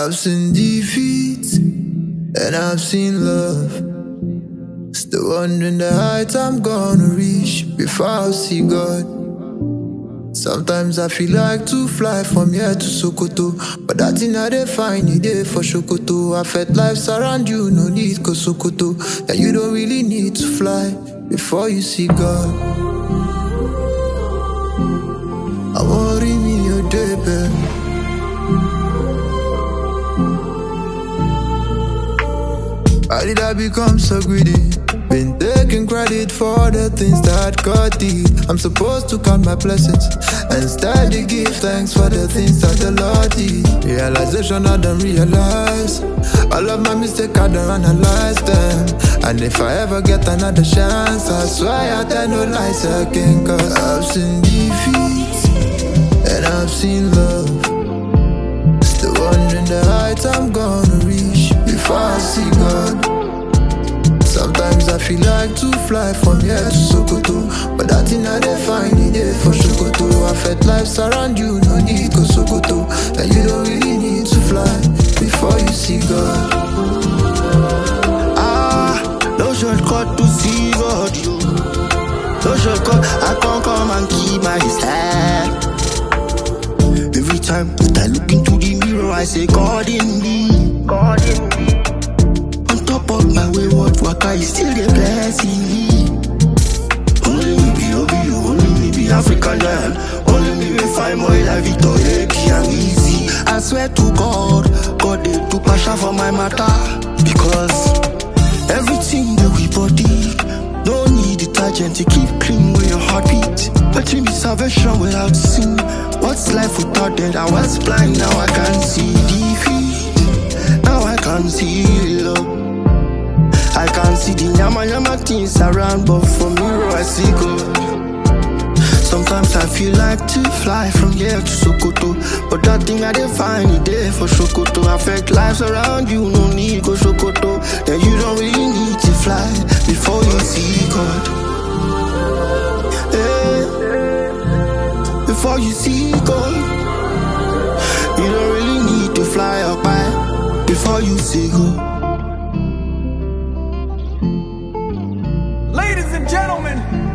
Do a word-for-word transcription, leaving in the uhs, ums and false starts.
I've seen defeat and I've seen love. Still wondering the heights I'm gonna reach before I see God. Sometimes I feel like to fly from here to Sokoto, but that thing I dey find it there for Sokoto. I felt life's around you, no need go Sokoto. That you don't really need to fly before you see God. I worry me your day, babe. Why did I become so greedy? Been taking credit for the things that God did. I'm supposed to count my blessings and steady give thanks for the things that the Lord did. Realization I don't realize all of my mistakes I don't analyze them. And if I ever get another chance, I swear I tell no lies again. Cause I've seen defeat and I've seen love. Still wondering the heights I'm gonna reach before I see God. Sometimes I feel like to fly from here to Sokoto, but that thing I dey find it there for Sokoto. I felt life's around you, no need go Sokoto. And you don't really need to fly before you see God. Ah, no shortcut to see God, you. No shortcut, I can't come and keep my head. Every time that I look into the mirror, I say, God in me, God in me. Top of my wayward waka is still the blessing me. Only me be Obi, only me be African land. Only me will find my life Victoria and easy. I swear to God, God they do passion for my matter. Because everything that we body, no need detergent to keep clean with your heartbeat. But me salvation without sin. What's life without death? I was blind, now I can see defeat. Now I can see love. I can't see the yama yama things around, but from mirror I see God. Sometimes I feel like to fly from here to Sokoto, but that thing I dey find it there for Sokoto. Affect lives around you, no need go Sokoto. Then you don't really need to fly before you see God. Hey, before you see God, you don't really need to fly up high before you see God. Ladies and gentlemen,